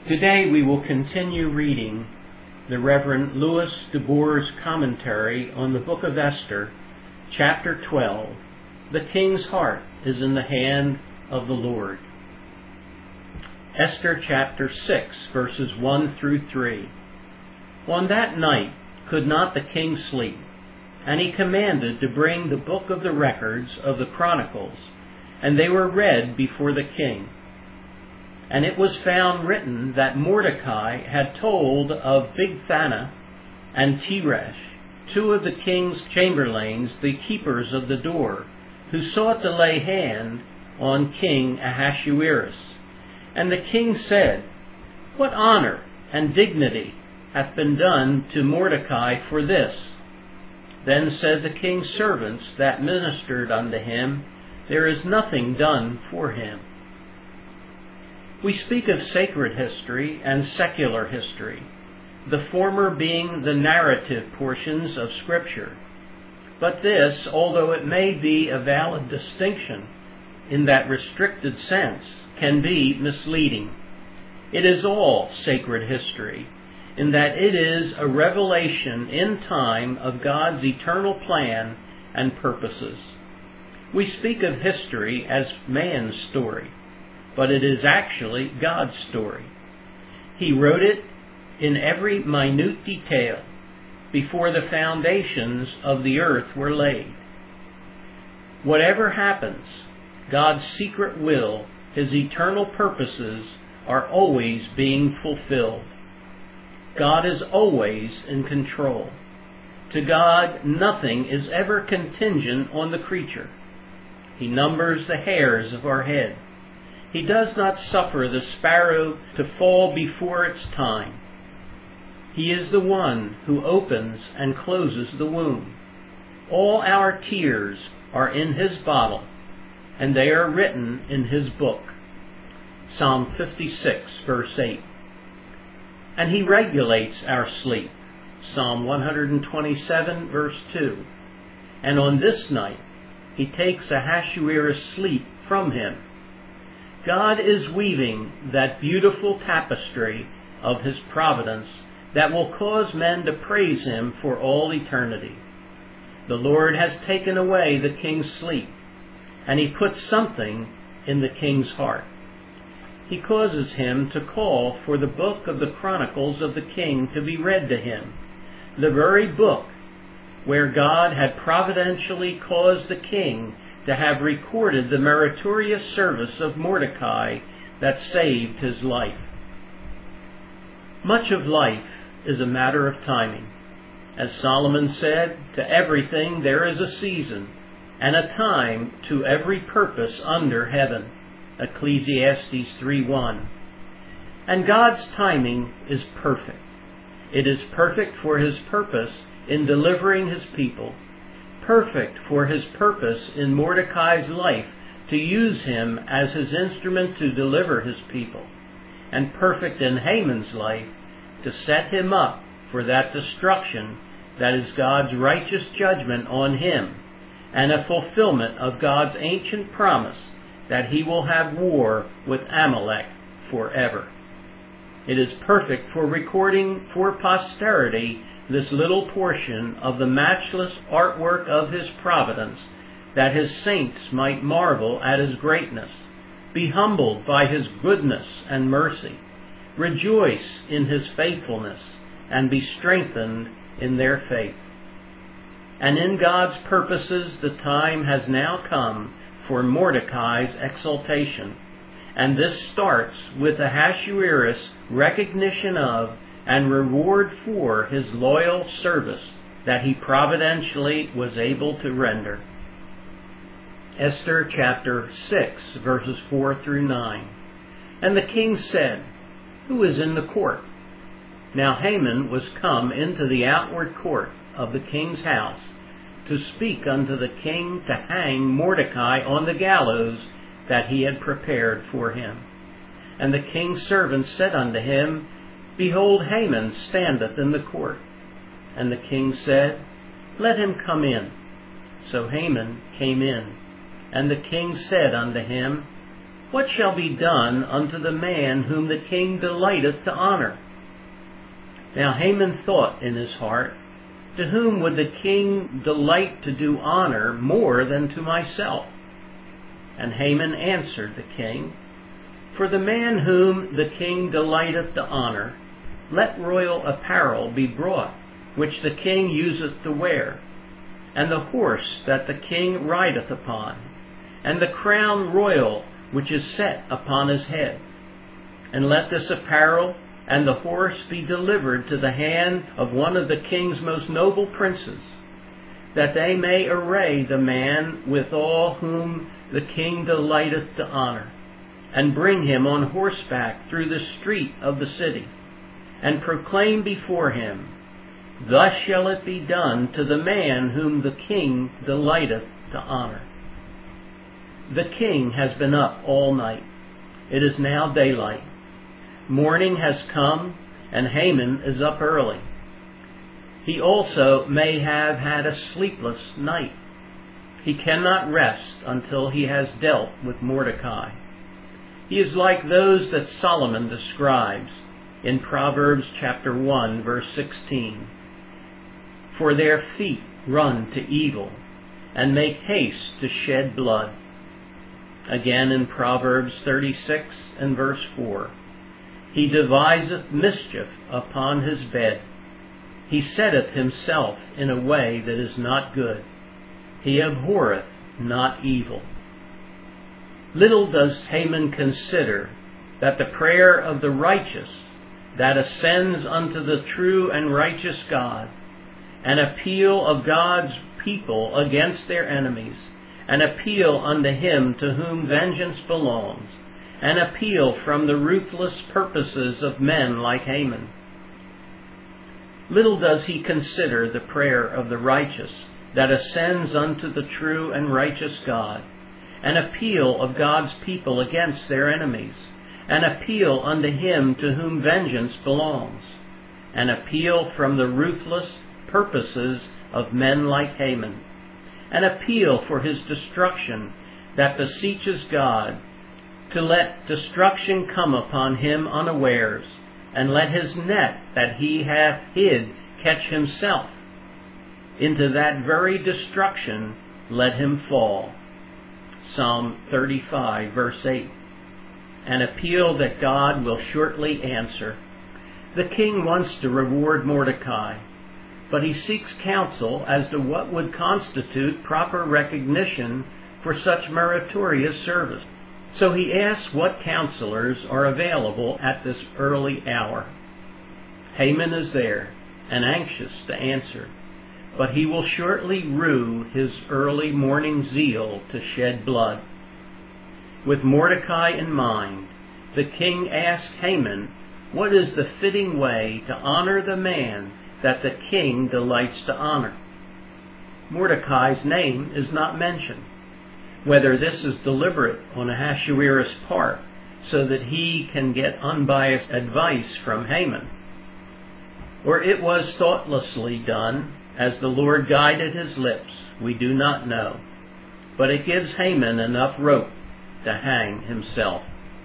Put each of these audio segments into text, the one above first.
Today we will continue reading the Reverend Louis de Boer's commentary on the book of Esther, chapter 12. The king's heart is in the hand of the Lord. Esther chapter 6, verses 1 through 3. On that night could not the king sleep, and he commanded to bring the book of the records of the Chronicles, and they were read before the king. And it was found written that Mordecai had told of Bigthana and Teresh, two of the king's chamberlains, the keepers of the door, who sought to lay hand on King Ahasuerus. And the king said, "What honor and dignity hath been done to Mordecai for this?" Then said the king's servants that ministered unto him, "There is nothing done for him." We speak of sacred history and secular history, the former being the narrative portions of Scripture. But this, although it may be a valid distinction in that restricted sense, can be misleading. It is all sacred history, in that it is a revelation in time of God's eternal plan and purposes. We speak of history as man's story, but it is actually God's story. He wrote it in every minute detail before the foundations of the earth were laid. Whatever happens, God's secret will, His eternal purposes, are always being fulfilled. God is always in control. To God, nothing is ever contingent on the creature. He numbers the hairs of our head. He does not suffer the sparrow to fall before its time. He is the one who opens and closes the womb. All our tears are in His bottle, and they are written in His book. Psalm 56, verse 8. And He regulates our sleep. Psalm 127, verse 2. And on this night He takes Ahasuerus' sleep from him. God is weaving that beautiful tapestry of His providence that will cause men to praise Him for all eternity. The Lord has taken away the king's sleep, and He puts something in the king's heart. He causes him to call for the book of the Chronicles of the king to be read to him, the very book where God had providentially caused the king to have recorded the meritorious service of Mordecai that saved his life. Much of life is a matter of timing. As Solomon said, "To everything there is a season, and a time to every purpose under heaven." Ecclesiastes 3:1. And God's timing is perfect. It is perfect for His purpose in delivering His people, perfect for His purpose in Mordecai's life to use him as His instrument to deliver His people, and perfect in Haman's life to set him up for that destruction that is God's righteous judgment on him, and a fulfillment of God's ancient promise that He will have war with Amalek forever. It is perfect for recording for posterity this little portion of the matchless artwork of His providence, that His saints might marvel at His greatness, be humbled by His goodness and mercy, rejoice in His faithfulness, and be strengthened in their faith. And in God's purposes the time has now come for Mordecai's exaltation, and this starts with Ahasuerus' recognition of and reward for his loyal service that he providentially was able to render. Esther chapter 6, verses 4 through 9. And the king said, "Who is in the court?" Now Haman was come into the outward court of the king's house to speak unto the king to hang Mordecai on the gallows that he had prepared for him. And the king's servant said unto him, "Behold, Haman standeth in the court." And the king said, "Let him come in." So Haman came in, and the king said unto him, What shall be done unto the man whom the king delighteth to honor? Now Haman thought in his heart, to whom would the king delight to do honor more than to myself? And Haman answered the king, For the man whom the king delighteth to honor, let royal apparel be brought, which the king useth to wear, and the horse that the king rideth upon, and the crown royal which is set upon his head. And let this apparel and the horse be delivered to the hand of one of the king's most noble princes, that they may array the man withal whom the king delighteth to honor, and bring him on horseback through the street of the city, and proclaim before him, Thus shall it be done to the man whom the king delighteth to honor. The king has been up all night. It is now daylight. Morning has come, and Haman is up early. He also may have had a sleepless night. He cannot rest until he has dealt with Mordecai. He is like those that Solomon describes in Proverbs chapter 1, verse 16. For their feet run to evil, and make haste to shed blood. Again in Proverbs 36 and verse 4. He deviseth mischief upon his bed. He setteth himself in a way that is not good. He abhorreth not evil. Little does Haman consider that the prayer of the righteous that ascends unto the true and righteous God, an appeal of God's people against their enemies, an appeal unto him to whom vengeance belongs, an appeal from the ruthless purposes of men like Haman. Little does he consider the prayer of the righteous that ascends unto the true and righteous God, an appeal of God's people against their enemies, an appeal unto him to whom vengeance belongs, an appeal from the ruthless purposes of men like Haman, an appeal for his destruction that beseeches God to let destruction come upon him unawares, and let his net that he hath hid catch himself. Into that very destruction let him fall. Psalm 35, verse 8. An appeal that God will shortly answer. The king wants to reward Mordecai, but he seeks counsel as to what would constitute proper recognition for such meritorious service. So he asks what counselors are available at this early hour. Haman is there and anxious to answer, but he will shortly rue his early morning zeal to shed blood. With Mordecai in mind, the king asks Haman what is the fitting way to honor the man that the king delights to honor. Mordecai's name is not mentioned. Whether this is deliberate on Ahasuerus' part so that he can get unbiased advice from Haman, or it was thoughtlessly done as the Lord guided his lips, we do not know. But it gives Haman enough rope to hang himself.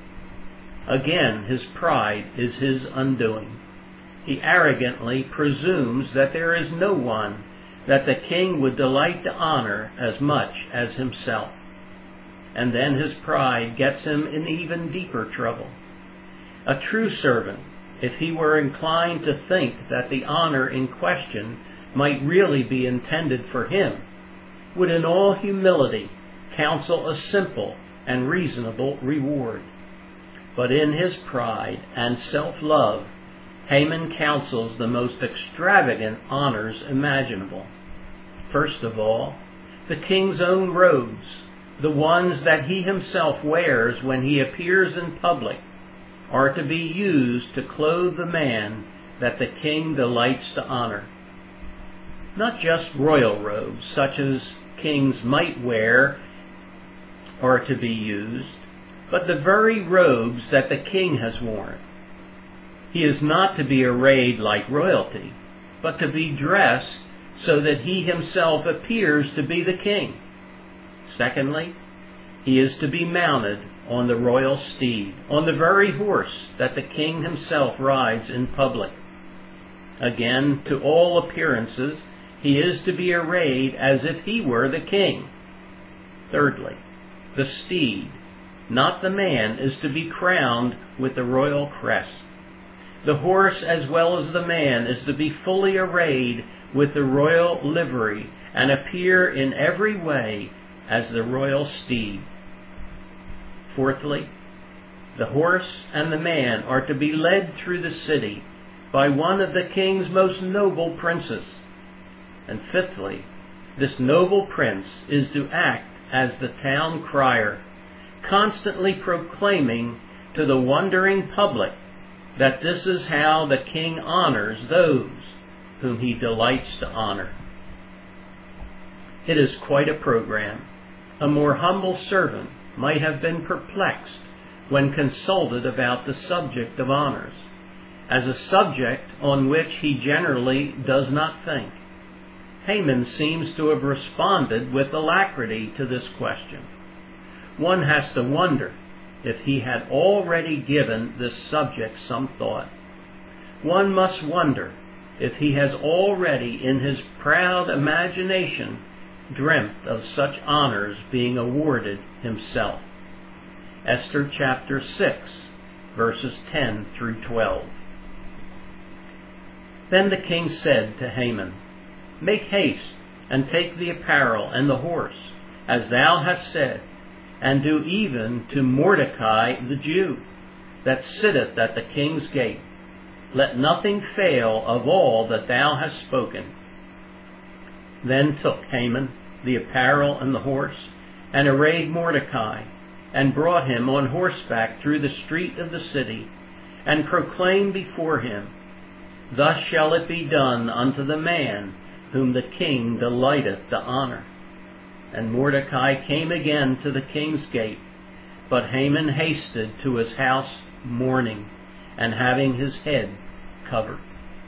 Again, his pride is his undoing. He arrogantly presumes that there is no one that the king would delight to honor as much as himself. And then his pride gets him in even deeper trouble. A true servant, if he were inclined to think that the honor in question might really be intended for him, would in all humility counsel a simple and reasonable reward. But in his pride and self-love, Haman counsels the most extravagant honors imaginable. First of all, the king's own robes, the ones that he himself wears when he appears in public, are to be used to clothe the man that the king delights to honor. Not just royal robes, such as kings might wear, are to be used, but the very robes that the king has worn. He is not to be arrayed like royalty, but to be dressed so that he himself appears to be the king. Secondly, he is to be mounted on the royal steed, on the very horse that the king himself rides in public. Again, to all appearances, he is to be arrayed as if he were the king. Thirdly, the steed, not the man, is to be crowned with the royal crest. The horse as well as the man is to be fully arrayed with the royal livery and appear in every way as the royal steed. Fourthly, the horse and the man are to be led through the city by one of the king's most noble princes. And fifthly, this noble prince is to act as the town crier, constantly proclaiming to the wondering public that this is how the king honors those whom he delights to honor. It is quite a program. A more humble servant might have been perplexed when consulted about the subject of honors, as a subject on which he generally does not think. Haman seems to have responded with alacrity to this question. One has to wonder if he had already given this subject some thought. One must wonder if he has already in his proud imagination dreamt of such honors being awarded himself. Esther chapter 6, verses 10 through 12. Then the king said to Haman, "Make haste, and take the apparel and the horse, as thou hast said, and do even to Mordecai the Jew, that sitteth at the king's gate. Let nothing fail of all that thou hast spoken." Then took Haman the apparel and the horse, and arrayed Mordecai, and brought him on horseback through the street of the city, and proclaimed before him, "Thus shall it be done unto the man whom the king delighteth to honor." And Mordecai came again to the king's gate, but Haman hasted to his house mourning, and having his head covered.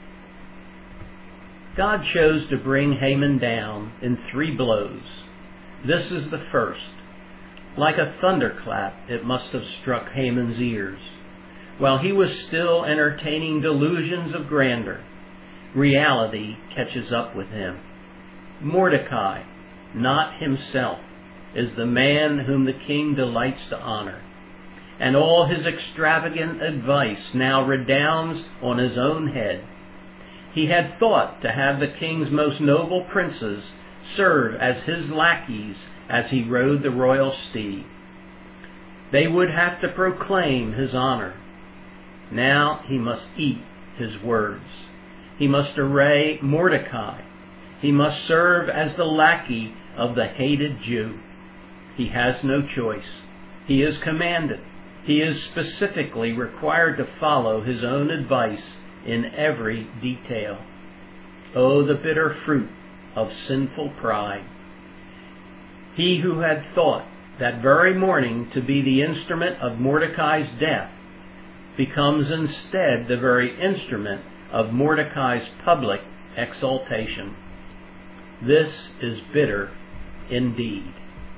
God chose to bring Haman down in 3 blows. This is the first. Like a thunderclap, it must have struck Haman's ears. While he was still entertaining delusions of grandeur, reality catches up with him. Mordecai, not himself, is the man whom the king delights to honor, and all his extravagant advice now redounds on his own head. He had thought to have the king's most noble princes serve as his lackeys as he rode the royal steed. They would have to proclaim his honor. Now he must eat his words. He must array Mordecai. He must serve as the lackey of the hated Jew. He has no choice. He is commanded. He is specifically required to follow his own advice in every detail. Oh, the bitter fruit of sinful pride. He who had thought that very morning to be the instrument of Mordecai's death becomes instead the very instrument of Mordecai's public exaltation. This is bitter indeed.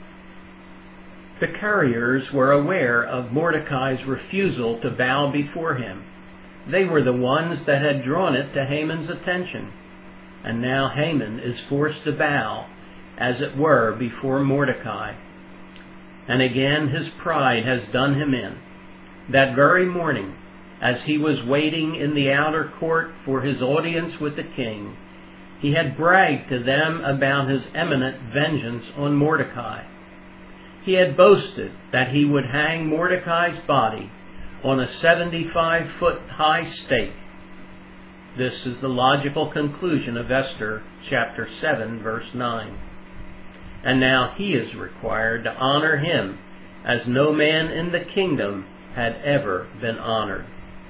The couriers were aware of Mordecai's refusal to bow before him. They were the ones that had drawn it to Haman's attention. And now Haman is forced to bow, as it were, before Mordecai. And again his pride has done him in. That very morning, as he was waiting in the outer court for his audience with the king, he had bragged to them about his imminent vengeance on Mordecai. He had boasted that he would hang Mordecai's body on a 75-foot high stake. This is the logical conclusion of Esther chapter 7, verse 9. And now he is required to honor him as no man in the kingdom had ever been honored.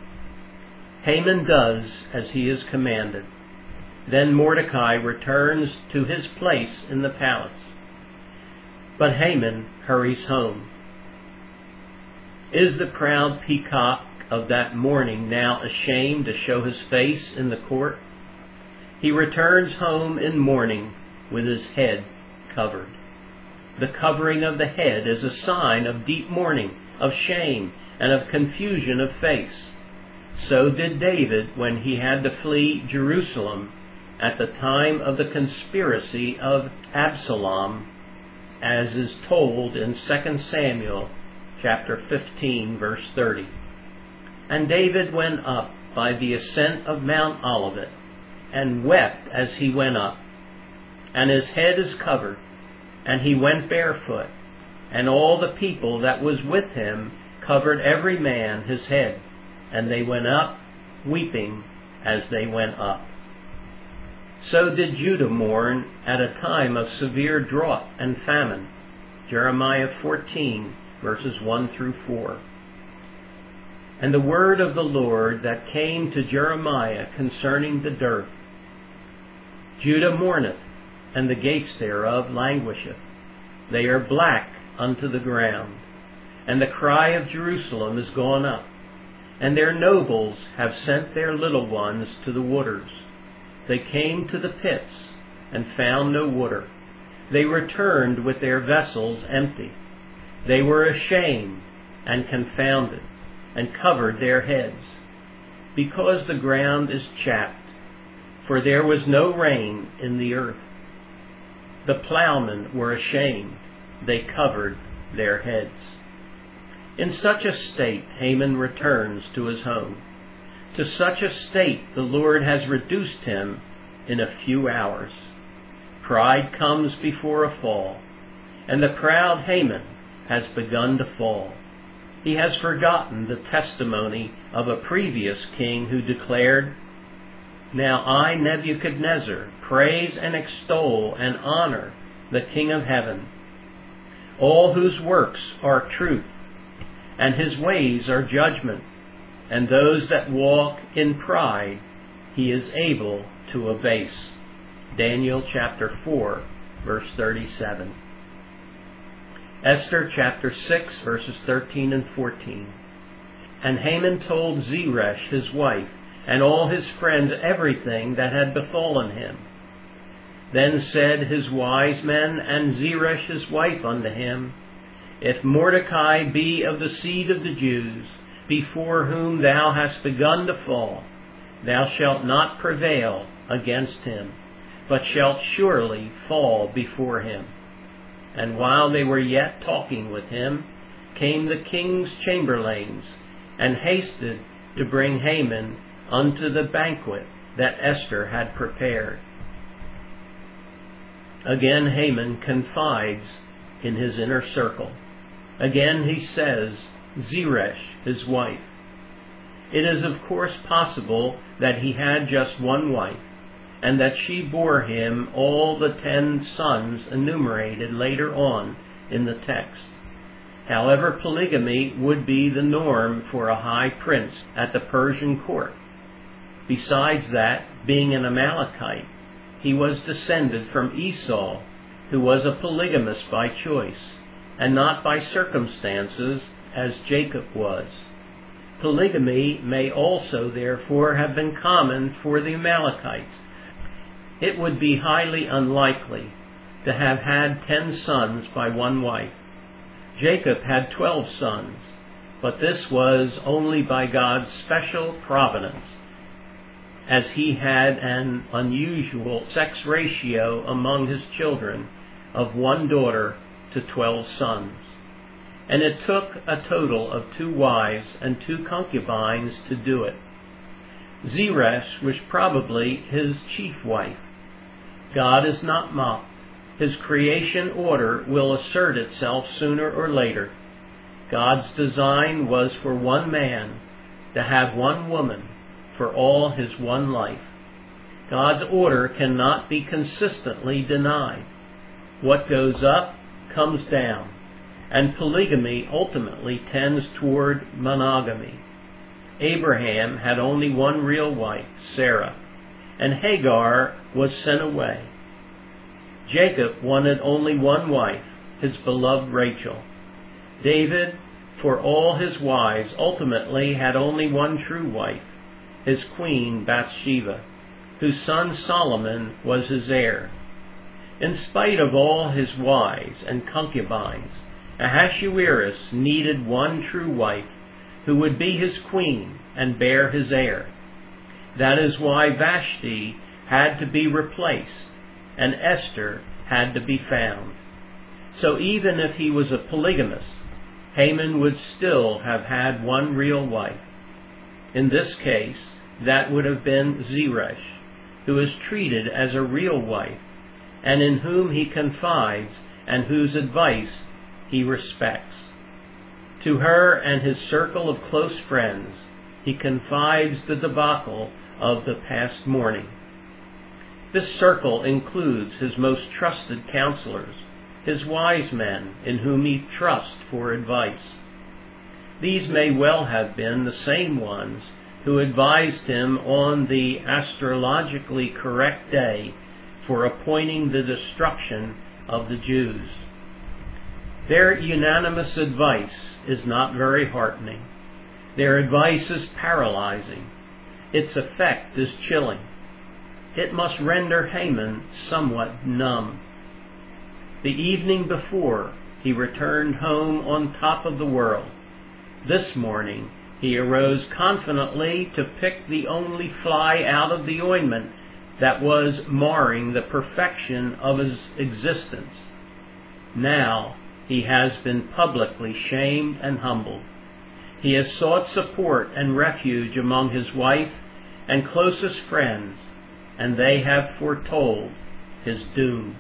Haman does as he is commanded. Then Mordecai returns to his place in the palace. But Haman hurries home. Is the proud peacock of that morning now ashamed to show his face in the court? He returns home in mourning with his head covered. The covering of the head is a sign of deep mourning, of shame, and of confusion of face. So did David when he had to flee Jerusalem at the time of the conspiracy of Absalom, as is told in 2 Samuel chapter 15, verse 30. And David went up by the ascent of Mount Olivet, and wept as he went up. And his head is covered, and he went barefoot, and all the people that was with him covered every man his head, and they went up, weeping as they went up. So did Judah mourn at a time of severe drought and famine. Jeremiah 14, verses 1 through 4. And the word of the Lord that came to Jeremiah concerning the dearth. Judah mourneth, and the gates thereof languisheth. They are black unto the ground, and the cry of Jerusalem is gone up, and their nobles have sent their little ones to the waters. They came to the pits, and found no water. They returned with their vessels empty. They were ashamed and confounded, and covered their heads, because the ground is chapped, for there was no rain in the earth. The plowmen were ashamed, they covered their heads. In such a state Haman returns to his home. To such a state the Lord has reduced him in a few hours. Pride comes before a fall, and the proud Haman has begun to fall. He has forgotten the testimony of a previous king who declared, "Now I, Nebuchadnezzar, praise and extol and honor the King of heaven, all whose works are truth, and his ways are judgment, and those that walk in pride he is able to abase." Daniel chapter 4, verse 37. Esther chapter 6, verses 13 and 14. And Haman told Zeresh his wife and all his friends everything that had befallen him. Then said his wise men and Zeresh his wife unto him, "If Mordecai be of the seed of the Jews, before whom thou hast begun to fall, thou shalt not prevail against him, but shalt surely fall before him." And while they were yet talking with him, came the king's chamberlains, and hasted to bring Haman unto the banquet that Esther had prepared. Again Haman confides in his inner circle. Again he says, Zeresh, his wife. It is of course possible that he had just one wife, and that she bore him all the 10 sons enumerated later on in the text. However, polygamy would be the norm for a high prince at the Persian court. Besides that, being an Amalekite, he was descended from Esau, who was a polygamist by choice, and not by circumstances as Jacob was. Polygamy may also therefore have been common for the Amalekites. It would be highly unlikely to have had 10 sons by one wife. Jacob had 12 sons, but this was only by God's special providence, as he had an unusual sex ratio among his children of 1 daughter to 12 sons. And it took a total of 2 wives and 2 concubines to do it. Zeresh was probably his chief wife. God is not mocked. His creation order will assert itself sooner or later. God's design was for one man to have one woman for all his one life. God's order cannot be consistently denied. What goes up comes down, and polygamy ultimately tends toward monogamy. Abraham had only one real wife, Sarah, and Hagar was sent away. Jacob wanted only one wife, his beloved Rachel. David, for all his wives, ultimately had only one true wife, his queen Bathsheba, whose son Solomon was his heir. In spite of all his wives and concubines, Ahasuerus needed one true wife who would be his queen and bear his heir. That is why Vashti had to be replaced and Esther had to be found. So even if he was a polygamist, Haman would still have had one real wife. In this case, that would have been Zeresh, who is treated as a real wife, and in whom he confides and whose advice he respects. To her and his circle of close friends, he confides the debacle of the past morning. This circle includes his most trusted counselors, his wise men in whom he trusts for advice. These may well have been the same ones who advised him on the astrologically correct day for appointing the destruction of the Jews. Their unanimous advice is not very heartening. Their advice is paralyzing. Its effect is chilling. It must render Haman somewhat numb. The evening before, he returned home on top of the world. This morning, he arose confidently to pick the only fly out of the ointment that was marring the perfection of his existence. Now, he has been publicly shamed and humbled. He has sought support and refuge among his wife and closest friends, and they have foretold his doom.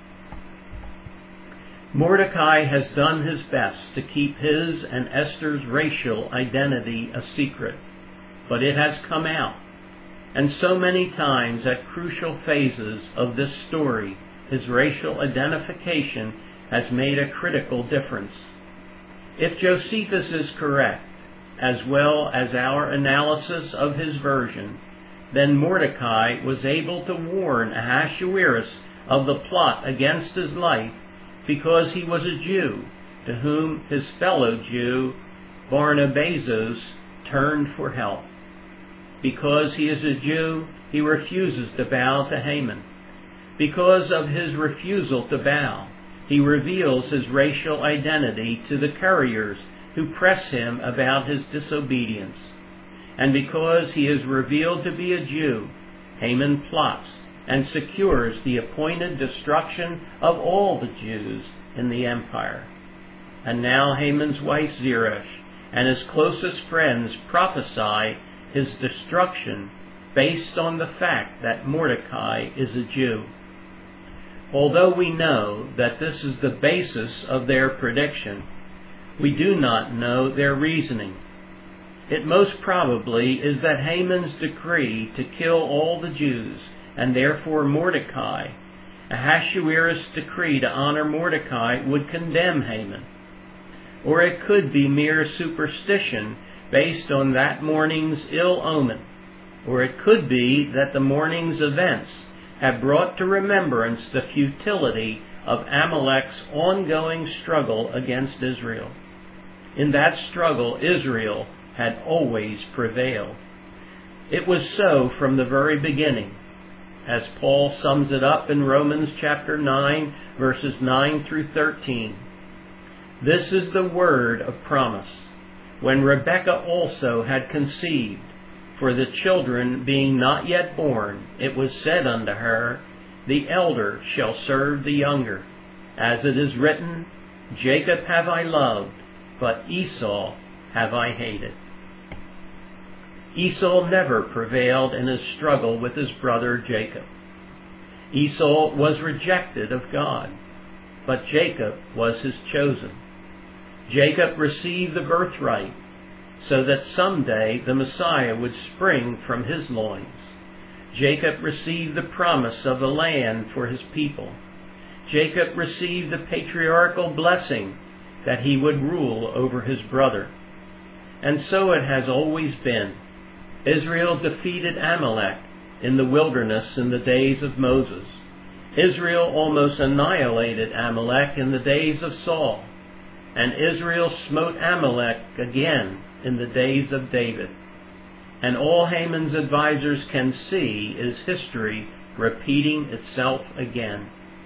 Mordecai has done his best to keep his and Esther's racial identity a secret, but it has come out. And so many times at crucial phases of this story, his racial identification has made a critical difference. If Josephus is correct, as well as our analysis of his version, then Mordecai was able to warn Ahasuerus of the plot against his life because he was a Jew to whom his fellow Jew Barnabazos turned for help. Because he is a Jew, he refuses to bow to Haman. Because of his refusal to bow, he reveals his racial identity to the couriers who press him about his disobedience. And because he is revealed to be a Jew, Haman plots and secures the appointed destruction of all the Jews in the empire. And now Haman's wife Zeresh and his closest friends prophesy his destruction based on the fact that Mordecai is a Jew. Although we know that this is the basis of their prediction, we do not know their reasoning. It most probably is that Haman's decree to kill all the Jews, and therefore Mordecai, Ahasuerus' decree to honor Mordecai, would condemn Haman. Or it could be mere superstition based on that morning's ill omen. Or it could be that the morning's events have brought to remembrance the futility of Amalek's ongoing struggle against Israel. In that struggle, Israel had always prevailed. It was so from the very beginning, as Paul sums it up in Romans chapter 9, verses 9 through 13. This is the word of promise. When Rebekah also had conceived, for the children being not yet born, it was said unto her, The elder shall serve the younger. As it is written, Jacob have I loved, but Esau have I hated. Esau never prevailed in his struggle with his brother Jacob. Esau was rejected of God, but Jacob was his chosen. Jacob received the birthright, so that someday the Messiah would spring from his loins. Jacob received the promise of the land for his people. Jacob received the patriarchal blessing that he would rule over his brother. And so it has always been. Israel defeated Amalek in the wilderness in the days of Moses. Israel almost annihilated Amalek in the days of Saul. And Israel smote Amalek again in the days of David. And all Haman's advisors can see is history repeating itself again.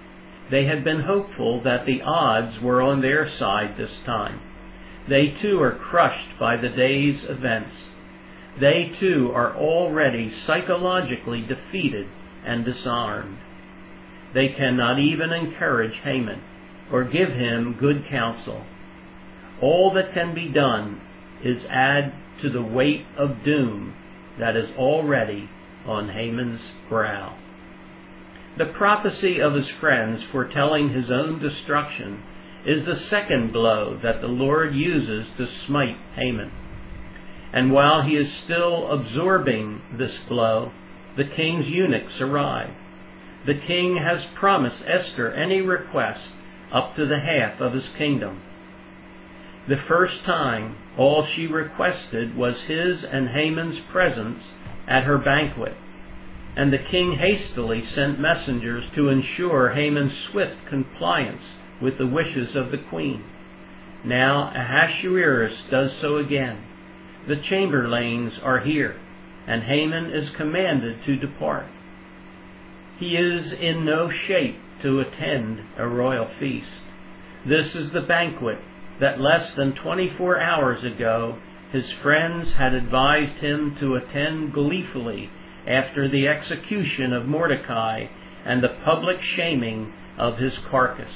They had been hopeful that the odds were on their side this time. They too are crushed by the day's events. They too are already psychologically defeated and disarmed. They cannot even encourage Haman or give him good counsel. All that can be done is add to the weight of doom that is already on Haman's brow. The prophecy of his friends foretelling his own destruction is the second blow that the Lord uses to smite Haman. And while he is still absorbing this blow, the king's eunuchs arrive. The king has promised Esther any request up to the half of his kingdom. The first time, all she requested was his and Haman's presence at her banquet, and the king hastily sent messengers to ensure Haman's swift compliance with the wishes of the queen. Now Ahasuerus does so again. The chamberlains are here, and Haman is commanded to depart. He is in no shape to attend a royal feast. This is the banquet that less than 24 hours ago his friends had advised him to attend gleefully after the execution of Mordecai and the public shaming of his carcass.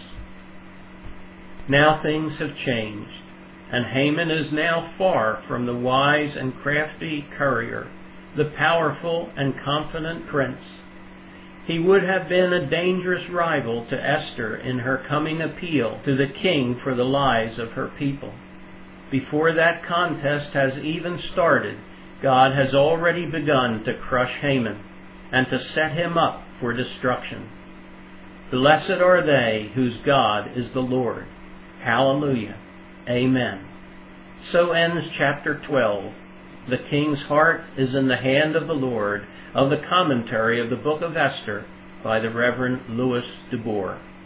Now things have changed, and Haman is now far from the wise and crafty courier, the powerful and confident prince. He would have been a dangerous rival to Esther in her coming appeal to the king for the lives of her people. Before that contest has even started, God has already begun to crush Haman and to set him up for destruction. Blessed are they whose God is the Lord. Hallelujah. Amen. So ends chapter 12. The king's heart is in the hand of the Lord, of the commentary of the book of Esther by the Reverend Louis DuBois.